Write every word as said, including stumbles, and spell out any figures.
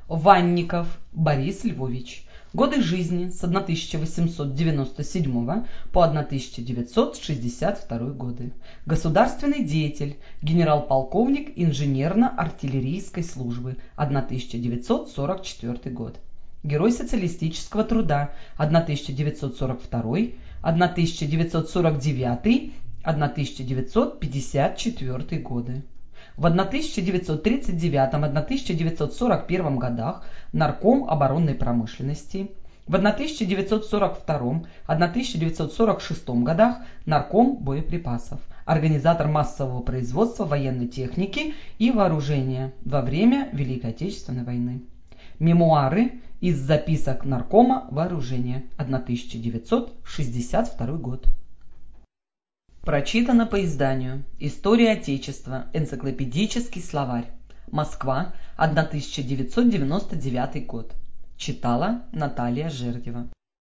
Ванников Борис Львович. Годы жизни с тысяча восемьсот девяносто седьмого по тысяча девятьсот шестьдесят второй годы. Государственный деятель, генерал-полковник инженерно-артиллерийской службы, тысяча девятьсот сорок четвёртый год. Герой социалистического труда, тысяча девятьсот сорок второй, тысяча девятьсот сорок девятый, тысяча девятьсот пятьдесят четвёртый годы. В тысяча девятьсот тридцать девятом — тысяча девятьсот сорок первом годах нарком оборонной промышленности, в тысяча девятьсот сорок втором — тысяча девятьсот сорок шестом годах нарком боеприпасов, организатор массового производства военной техники и вооружения во время Великой Отечественной войны. Мемуары из записок наркома вооружения, тысяча девятьсот шестьдесят второй год. Прочитано по изданию «История Отечества. Энциклопедический словарь. Москва. тысяча девятьсот девяносто девятый год». Читала Наталья Жердева.